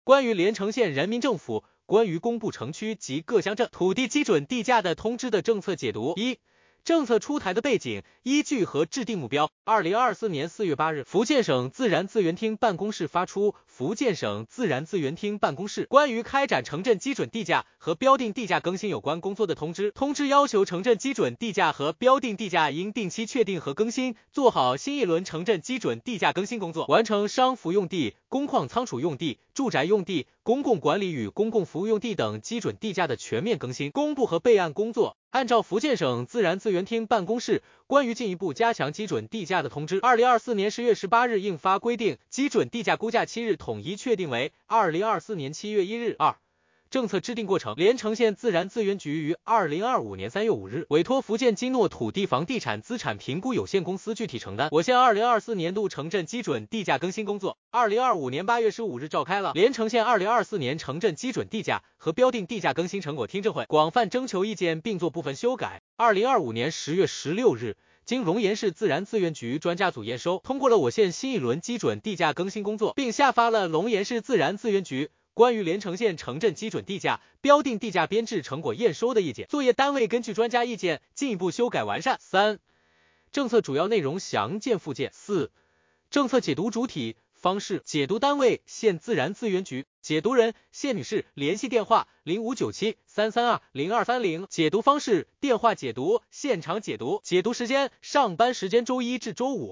关于连城县人民政府关于公布城区及各乡镇土地基准地价的通知的政策解读。一、政策出台的背景、依据和制定目标。2024年4月8日，福建省自然资源厅办公室发出《福建省自然资源厅办公室关于开展城镇基准地价和标定地价更新有关工作的通知》。通知要求城镇基准地价和标定地价应定期确定和更新，做好新一轮城镇基准地价更新工作，完成商服用地、工矿仓储用地、住宅用地、公共管理与公共服务用地等基准地价的全面更新、公布和备案工作。按照福建省自然资源厅办公室关于进一步加强基准地价的通知，2024年10月18日印发规定，基准地价估价期日统一确定为2024年7月1日。2、政策制定过程。连城县自然资源局于2025年3月5日委托福建金诺土地房地产资产评估有限公司具体承担我县2024年度城镇基准地价更新工作。2025年8月15日召开了连城县2024年城镇基准地价和标定地价更新成果听证会，广泛征求意见并做部分修改。2025年10月16日，经龙岩市自然资源局专家组验收，通过了我县新一轮基准地价更新工作，并下发了龙岩市自然资源局关于连城县城镇基准地价、标定地价编制成果验收的意见，作业单位根据专家意见进一步修改完善。3、政策主要内容详见附件。4、政策解读主体方式。解读单位县自然资源局，解读人谢女士，联系电话0597-332-0230。解读方式：电话解读、现场解读。解读时间：上班时间周一至周五。